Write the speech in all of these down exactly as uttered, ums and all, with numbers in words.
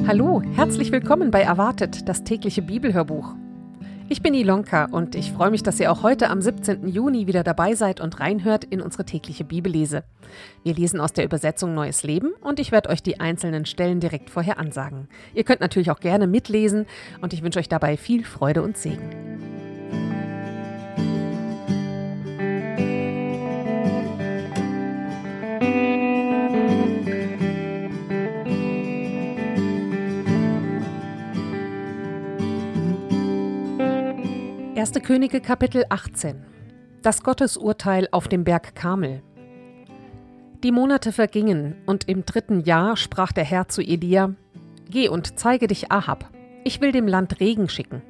Hallo, herzlich willkommen bei Erwartet, das tägliche Bibelhörbuch. Ich bin Ilonka und ich freue mich, dass ihr auch heute am siebzehnten Juni wieder dabei seid und reinhört in unsere tägliche Bibellese. Wir lesen aus der Übersetzung Neues Leben und ich werde euch die einzelnen Stellen direkt vorher ansagen. Ihr könnt natürlich auch gerne mitlesen und ich wünsche euch dabei viel Freude und Segen. erste Könige Kapitel achtzehn. Das Gottesurteil auf dem Berg Karmel. Die Monate vergingen, und im dritten Jahr sprach der Herr zu Elia: Geh und zeige dich Ahab, ich will dem Land Regen schicken.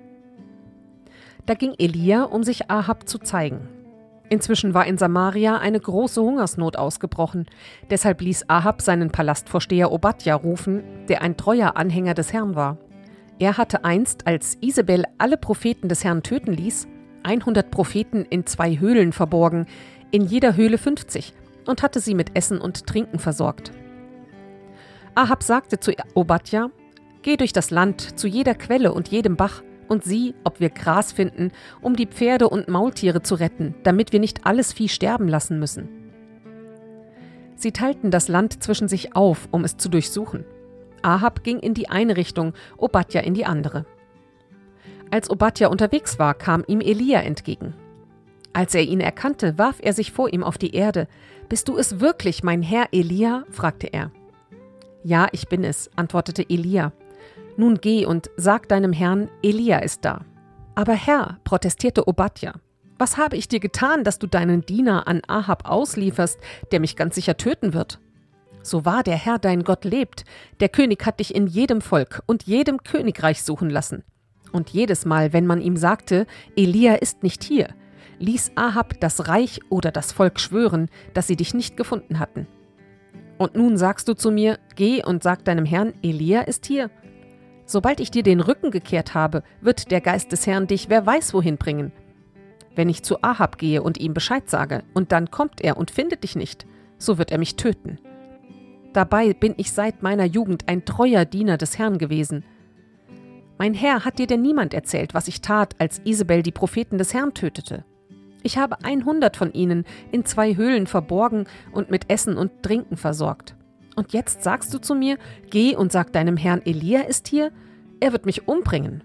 Da ging Elia, um sich Ahab zu zeigen. Inzwischen war in Samaria eine große Hungersnot ausgebrochen, deshalb ließ Ahab seinen Palastvorsteher Obadja rufen, der ein treuer Anhänger des Herrn war. Er hatte einst, als Isabel alle Propheten des Herrn töten ließ, hundert Propheten in zwei Höhlen verborgen, in jeder Höhle fünfzig, und hatte sie mit Essen und Trinken versorgt. Ahab sagte zu Obadja: Geh durch das Land zu jeder Quelle und jedem Bach und sieh, ob wir Gras finden, um die Pferde und Maultiere zu retten, damit wir nicht alles Vieh sterben lassen müssen. Sie teilten das Land zwischen sich auf, um es zu durchsuchen. Ahab ging in die eine Richtung, Obadja in die andere. Als Obadja unterwegs war, kam ihm Elia entgegen. Als er ihn erkannte, warf er sich vor ihm auf die Erde. »Bist du es wirklich, mein Herr Elia?« fragte er. »Ja, ich bin es«, antwortete Elia. »Nun geh und sag deinem Herrn, Elia ist da.« »Aber Herr«, protestierte Obadja, »was habe ich dir getan, dass du deinen Diener an Ahab auslieferst, der mich ganz sicher töten wird?« »So wahr der Herr dein Gott lebt, der König hat dich in jedem Volk und jedem Königreich suchen lassen. Und jedes Mal, wenn man ihm sagte, Elia ist nicht hier, ließ Ahab das Reich oder das Volk schwören, dass sie dich nicht gefunden hatten. Und nun sagst du zu mir, geh und sag deinem Herrn, Elia ist hier. Sobald ich dir den Rücken gekehrt habe, wird der Geist des Herrn dich wer weiß wohin bringen. Wenn ich zu Ahab gehe und ihm Bescheid sage, und dann kommt er und findet dich nicht, so wird er mich töten. Dabei bin ich seit meiner Jugend ein treuer Diener des Herrn gewesen. Mein Herr, hat dir denn niemand erzählt, was ich tat, als Isabel die Propheten des Herrn tötete? Ich habe hundert von ihnen in zwei Höhlen verborgen und mit Essen und Trinken versorgt. Und jetzt sagst du zu mir, geh und sag deinem Herrn, Elia ist hier? Er wird mich umbringen.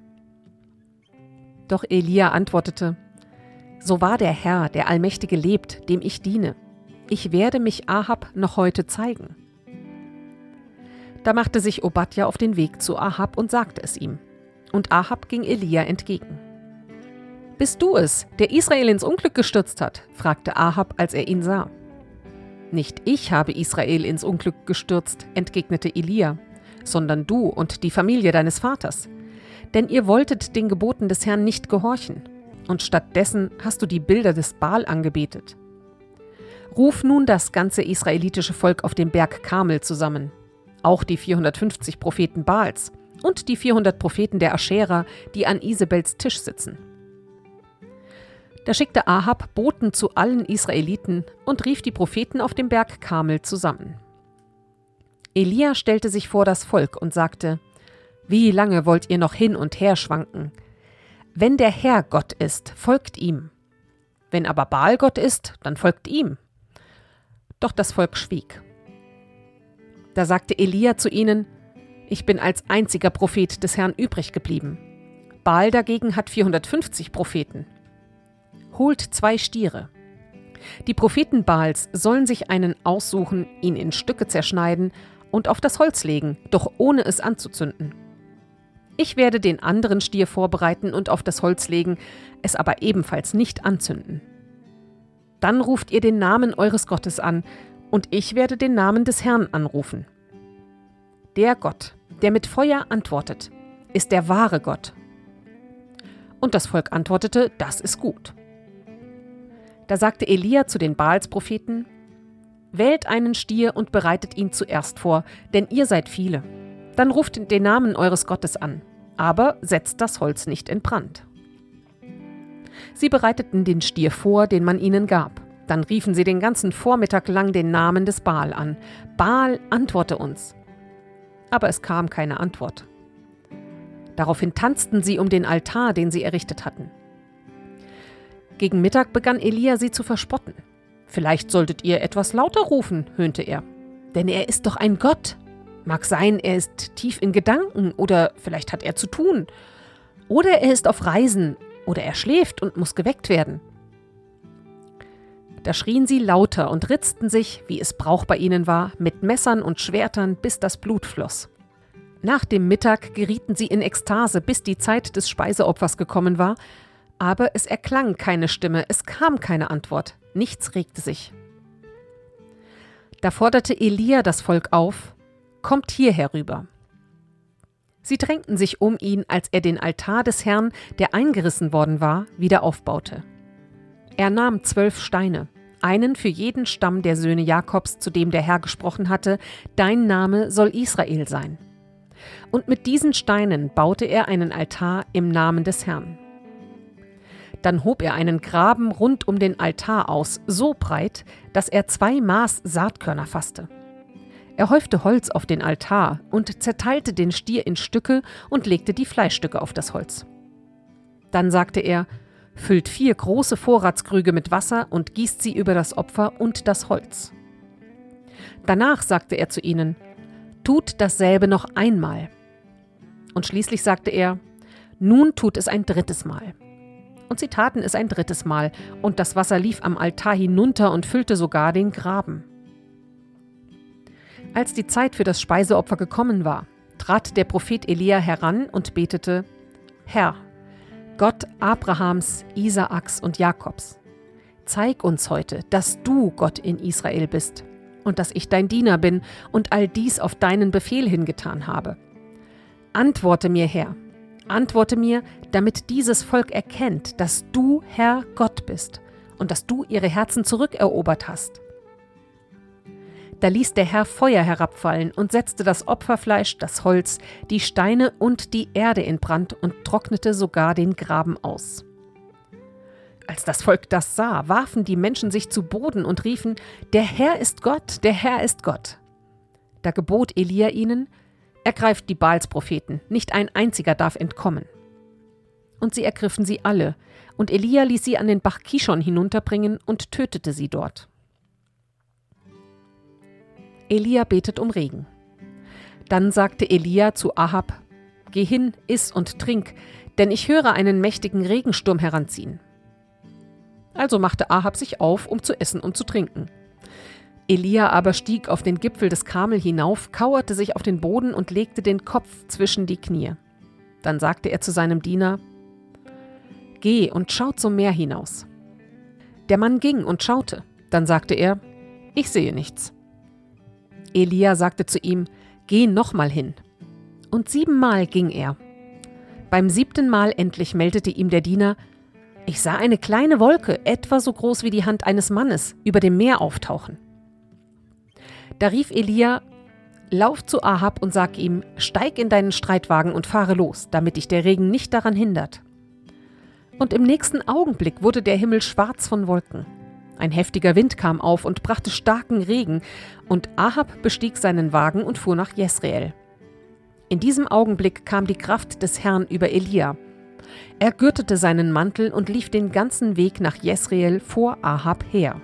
Doch Elia antwortete: So wahr der Herr, der Allmächtige lebt, dem ich diene. Ich werde mich Ahab noch heute zeigen. Da machte sich Obadja auf den Weg zu Ahab und sagte es ihm. Und Ahab ging Elia entgegen. »Bist du es, der Israel ins Unglück gestürzt hat?« fragte Ahab, als er ihn sah. »Nicht ich habe Israel ins Unglück gestürzt«, entgegnete Elia, »sondern du und die Familie deines Vaters. Denn ihr wolltet den Geboten des Herrn nicht gehorchen, und stattdessen hast du die Bilder des Baal angebetet. Ruf nun das ganze israelitische Volk auf dem Berg Karmel zusammen, auch die vierhundertfünfzig Propheten Baals und die vierhundert Propheten der Aschera, die an Isabels Tisch sitzen.« Da schickte Ahab Boten zu allen Israeliten und rief die Propheten auf dem Berg Karmel zusammen. Elia stellte sich vor das Volk und sagte: Wie lange wollt ihr noch hin und her schwanken? Wenn der Herr Gott ist, folgt ihm. Wenn aber Baal Gott ist, dann folgt ihm. Doch das Volk schwieg. Da sagte Elia zu ihnen: Ich bin als einziger Prophet des Herrn übrig geblieben. Baal dagegen hat vierhundertfünfzig Propheten. Holt zwei Stiere. Die Propheten Baals sollen sich einen aussuchen, ihn in Stücke zerschneiden und auf das Holz legen, doch ohne es anzuzünden. Ich werde den anderen Stier vorbereiten und auf das Holz legen, es aber ebenfalls nicht anzünden. Dann ruft ihr den Namen eures Gottes an, und ich werde den Namen des Herrn anrufen. Der Gott, der mit Feuer antwortet, ist der wahre Gott. Und das Volk antwortete: Das ist gut. Da sagte Elia zu den Baalspropheten: Wählt einen Stier und bereitet ihn zuerst vor, denn ihr seid viele. Dann ruft den Namen eures Gottes an, aber setzt das Holz nicht in Brand. Sie bereiteten den Stier vor, den man ihnen gab. Dann riefen sie den ganzen Vormittag lang den Namen des Baal an. Baal, antworte uns. aber es kam keine Antwort. Daraufhin tanzten sie um den Altar, den sie errichtet hatten. Gegen Mittag begann Elia sie zu verspotten. »Vielleicht solltet ihr etwas lauter rufen«, höhnte er. »Denn er ist doch ein Gott. Mag sein, er ist tief in Gedanken oder vielleicht hat er zu tun. Oder er ist auf Reisen oder er schläft und muss geweckt werden.« Da schrien sie lauter und ritzten sich, wie es Brauch bei ihnen war, mit Messern und Schwertern, bis das Blut floss. Nach dem Mittag gerieten sie in Ekstase, bis die Zeit des Speiseopfers gekommen war, aber es erklang keine Stimme, es kam keine Antwort, nichts regte sich. Da forderte Elia das Volk auf: »Kommt hier herüber.« Sie drängten sich um ihn, als er den Altar des Herrn, der eingerissen worden war, wieder aufbaute. Er nahm zwölf Steine, einen für jeden Stamm der Söhne Jakobs, zu dem der Herr gesprochen hatte: »Dein Name soll Israel sein.« Und mit diesen Steinen baute er einen Altar im Namen des Herrn. Dann hob er einen Graben rund um den Altar aus, so breit, dass er zwei Maß Saatkörner fasste. Er häufte Holz auf den Altar und zerteilte den Stier in Stücke und legte die Fleischstücke auf das Holz. Dann sagte er: »Füllt vier große Vorratskrüge mit Wasser und gießt sie über das Opfer und das Holz.« Danach sagte er zu ihnen: »Tut dasselbe noch einmal.« Und schließlich sagte er: »Nun tut es ein drittes Mal.« Und sie taten es ein drittes Mal, und das Wasser lief am Altar hinunter und füllte sogar den Graben. Als die Zeit für das Speiseopfer gekommen war, trat der Prophet Elia heran und betete: »Herr, Gott Abrahams, Isaaks und Jakobs, zeig uns heute, dass du Gott in Israel bist und dass ich dein Diener bin und all dies auf deinen Befehl hingetan habe. Antworte mir, Herr, antworte mir, damit dieses Volk erkennt, dass du, Herr, Gott bist und dass du ihre Herzen zurückerobert hast.« Da ließ der Herr Feuer herabfallen und setzte das Opferfleisch, das Holz, die Steine und die Erde in Brand und trocknete sogar den Graben aus. Als das Volk das sah, warfen die Menschen sich zu Boden und riefen: »Der Herr ist Gott, der Herr ist Gott.« Da gebot Elia ihnen: »Ergreift die Baalspropheten, nicht ein einziger darf entkommen.« Und sie ergriffen sie alle, und Elia ließ sie an den Bach Kishon hinunterbringen und tötete sie dort. Elia betet um Regen. Dann sagte Elia zu Ahab: »Geh hin, iss und trink, denn ich höre einen mächtigen Regensturm heranziehen.« Also machte Ahab sich auf, um zu essen und zu trinken. Elia aber stieg auf den Gipfel des Karmel hinauf, kauerte sich auf den Boden und legte den Kopf zwischen die Knie. Dann sagte er zu seinem Diener: »Geh und schau zum Meer hinaus.« Der Mann ging und schaute. Dann sagte er: »Ich sehe nichts.« Elia sagte zu ihm: »Geh nochmal hin.« Und siebenmal ging er. Beim siebten Mal endlich meldete ihm der Diener: »Ich sah eine kleine Wolke, etwa so groß wie die Hand eines Mannes, über dem Meer auftauchen.« Da rief Elia: »Lauf zu Ahab und sag ihm: Steig in deinen Streitwagen und fahre los, damit dich der Regen nicht daran hindert.« Und im nächsten Augenblick wurde der Himmel schwarz von Wolken. Ein heftiger Wind kam auf und brachte starken Regen, und Ahab bestieg seinen Wagen und fuhr nach Jesreel. In diesem Augenblick kam die Kraft des Herrn über Elia. Er gürtete seinen Mantel und lief den ganzen Weg nach Jesreel vor Ahab her.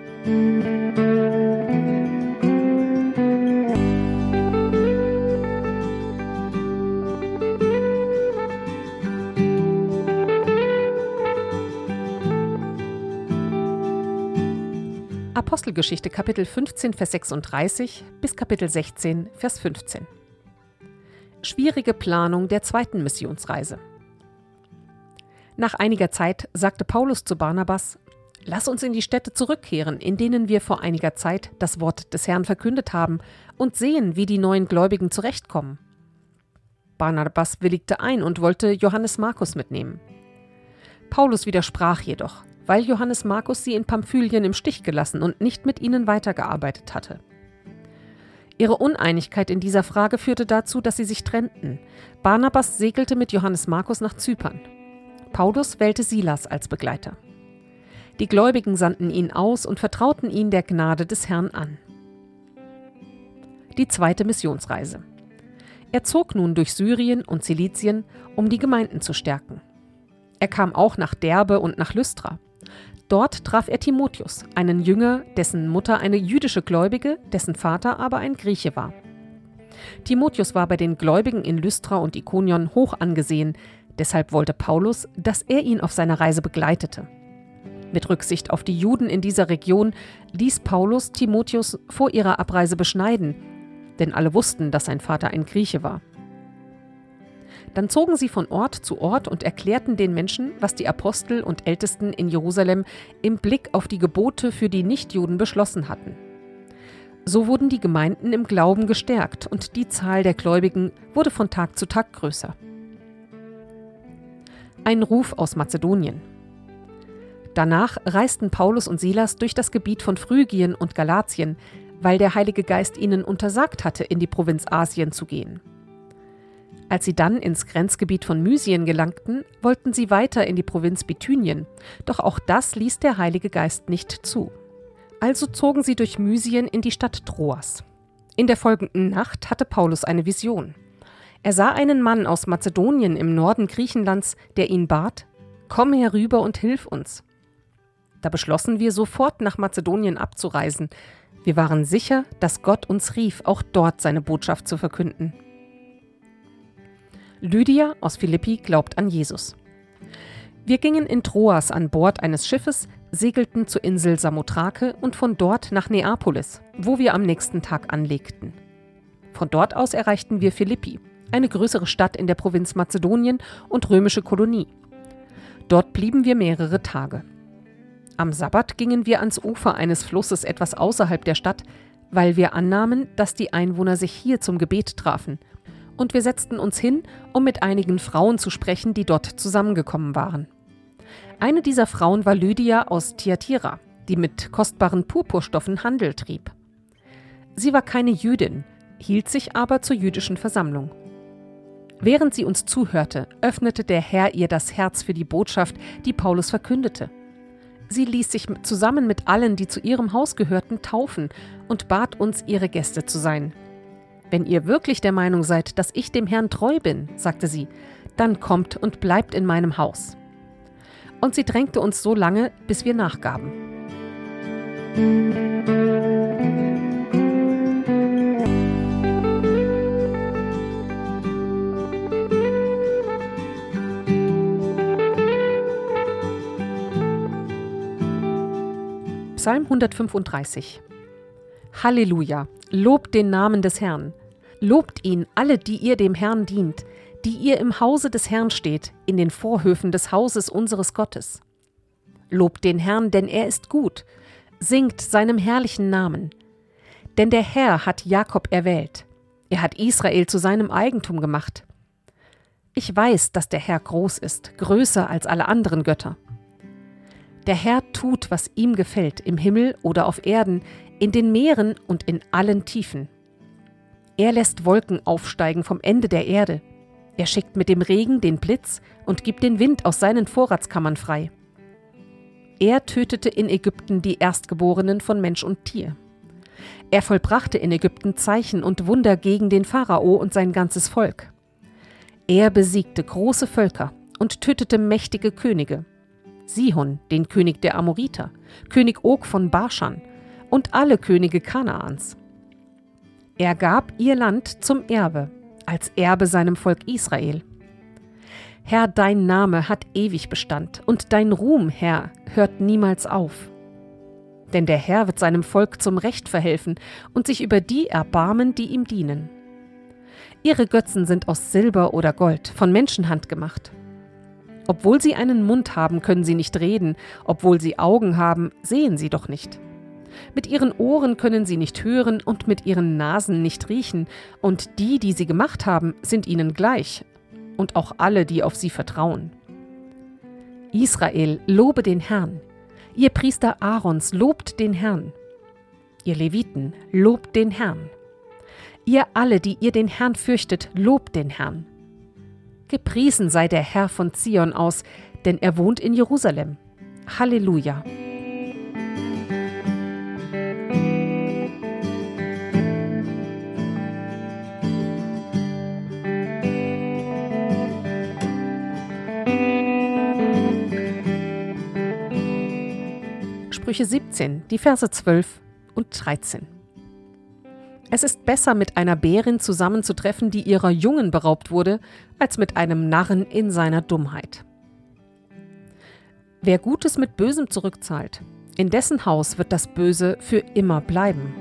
Apostelgeschichte Kapitel fünfzehn, Vers sechsunddreißig bis Kapitel sechzehn, Vers fünfzehn. Schwierige Planung der zweiten Missionsreise. Nach einiger Zeit sagte Paulus zu Barnabas: »Lass uns in die Städte zurückkehren, in denen wir vor einiger Zeit das Wort des Herrn verkündet haben, und sehen, wie die neuen Gläubigen zurechtkommen.« Barnabas willigte ein und wollte Johannes Markus mitnehmen. Paulus widersprach jedoch, weil Johannes Markus sie in Pamphylien im Stich gelassen und nicht mit ihnen weitergearbeitet hatte. Ihre Uneinigkeit in dieser Frage führte dazu, dass sie sich trennten. Barnabas segelte mit Johannes Markus nach Zypern. Paulus wählte Silas als Begleiter. Die Gläubigen sandten ihn aus und vertrauten ihn der Gnade des Herrn an. Die zweite Missionsreise. Er zog nun durch Syrien und Zilizien, um die Gemeinden zu stärken. Er kam auch nach Derbe und nach Lystra. Dort traf er Timotheus, einen Jünger, dessen Mutter eine jüdische Gläubige, dessen Vater aber ein Grieche war. Timotheus war bei den Gläubigen in Lystra und Ikonion hoch angesehen, deshalb wollte Paulus, dass er ihn auf seiner Reise begleitete. Mit Rücksicht auf die Juden in dieser Region ließ Paulus Timotheus vor ihrer Abreise beschneiden, denn alle wussten, dass sein Vater ein Grieche war. Dann zogen sie von Ort zu Ort und erklärten den Menschen, was die Apostel und Ältesten in Jerusalem im Blick auf die Gebote für die Nichtjuden beschlossen hatten. So wurden die Gemeinden im Glauben gestärkt und die Zahl der Gläubigen wurde von Tag zu Tag größer. Ein Ruf aus Mazedonien. Danach reisten Paulus und Silas durch das Gebiet von Phrygien und Galatien, weil der Heilige Geist ihnen untersagt hatte, in die Provinz Asien zu gehen. Als sie dann ins Grenzgebiet von Mysien gelangten, wollten sie weiter in die Provinz Bithynien, doch auch das ließ der Heilige Geist nicht zu. Also zogen sie durch Mysien in die Stadt Troas. In der folgenden Nacht hatte Paulus eine Vision. Er sah einen Mann aus Mazedonien im Norden Griechenlands, der ihn bat: „Komm herüber und hilf uns." Da beschlossen wir sofort nach Mazedonien abzureisen. Wir waren sicher, dass Gott uns rief, auch dort seine Botschaft zu verkünden. Lydia aus Philippi glaubt an Jesus. Wir gingen in Troas an Bord eines Schiffes, segelten zur Insel Samothrake und von dort nach Neapolis, wo wir am nächsten Tag anlegten. Von dort aus erreichten wir Philippi, eine größere Stadt in der Provinz Mazedonien und römische Kolonie. Dort blieben wir mehrere Tage. Am Sabbat gingen wir ans Ufer eines Flusses etwas außerhalb der Stadt, weil wir annahmen, dass die Einwohner sich hier zum Gebet trafen. Und wir setzten uns hin, um mit einigen Frauen zu sprechen, die dort zusammengekommen waren. Eine dieser Frauen war Lydia aus Thyatira, die mit kostbaren Purpurstoffen Handel trieb. Sie war keine Jüdin, hielt sich aber zur jüdischen Versammlung. Während sie uns zuhörte, öffnete der Herr ihr das Herz für die Botschaft, die Paulus verkündete. Sie ließ sich zusammen mit allen, die zu ihrem Haus gehörten, taufen und bat uns, ihre Gäste zu sein. »Wenn ihr wirklich der Meinung seid, dass ich dem Herrn treu bin«, sagte sie, »dann kommt und bleibt in meinem Haus.« Und sie drängte uns so lange, bis wir nachgaben. Psalm hundertfünfunddreißig. Halleluja! Lobt den Namen des Herrn. Lobt ihn, alle, die ihr dem Herrn dient, die ihr im Hause des Herrn steht, in den Vorhöfen des Hauses unseres Gottes. Lobt den Herrn, denn er ist gut. Singt seinem herrlichen Namen. Denn der Herr hat Jakob erwählt. Er hat Israel zu seinem Eigentum gemacht. Ich weiß, dass der Herr groß ist, größer als alle anderen Götter. Der Herr tut, was ihm gefällt, im Himmel oder auf Erden, in den Meeren und in allen Tiefen. Er lässt Wolken aufsteigen vom Ende der Erde. Er schickt mit dem Regen den Blitz und gibt den Wind aus seinen Vorratskammern frei. Er tötete in Ägypten die Erstgeborenen von Mensch und Tier. Er vollbrachte in Ägypten Zeichen und Wunder gegen den Pharao und sein ganzes Volk. Er besiegte große Völker und tötete mächtige Könige. Sihon, den König der Amoriter, König Og von Baschan und alle Könige Kanaans. Er gab ihr Land zum Erbe, als Erbe seinem Volk Israel. Herr, dein Name hat ewig Bestand, und dein Ruhm, Herr, hört niemals auf. Denn der Herr wird seinem Volk zum Recht verhelfen und sich über die erbarmen, die ihm dienen. Ihre Götzen sind aus Silber oder Gold, von Menschenhand gemacht. Obwohl sie einen Mund haben, können sie nicht reden, obwohl sie Augen haben, sehen sie doch nicht. Mit ihren Ohren können sie nicht hören und mit ihren Nasen nicht riechen, und die, die sie gemacht haben, sind ihnen gleich, und auch alle, die auf sie vertrauen. Israel, lobe den Herrn. Ihr Priester Aarons, lobt den Herrn. Ihr Leviten, lobt den Herrn. Ihr alle, die ihr den Herrn fürchtet, lobt den Herrn. Gepriesen sei der Herr von Zion aus, denn er wohnt in Jerusalem. Halleluja! Sprüche siebzehn, die Verse zwölf und dreizehn. Es ist besser, mit einer Bärin zusammenzutreffen, die ihrer Jungen beraubt wurde, als mit einem Narren in seiner Dummheit. Wer Gutes mit Bösem zurückzahlt, in dessen Haus wird das Böse für immer bleiben.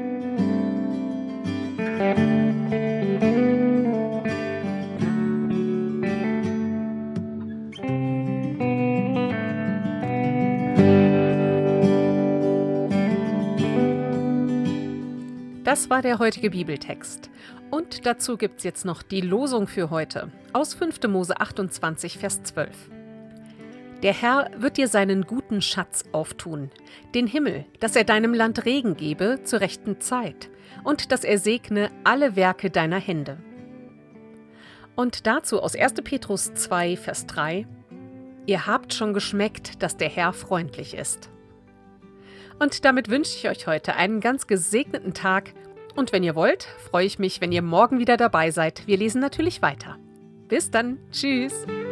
Das war der heutige Bibeltext. Und dazu gibt's jetzt noch die Losung für heute aus fünfter Mose achtundzwanzig, Vers zwölf. Der Herr wird dir seinen guten Schatz auftun, den Himmel, dass er deinem Land Regen gebe zur rechten Zeit und dass er segne alle Werke deiner Hände. Und dazu aus erster Petrus zwei, Vers drei. Ihr habt schon geschmeckt, dass der Herr freundlich ist. Und damit wünsche ich euch heute einen ganz gesegneten Tag. Und wenn ihr wollt, freue ich mich, wenn ihr morgen wieder dabei seid. Wir lesen natürlich weiter. Bis dann. Tschüss.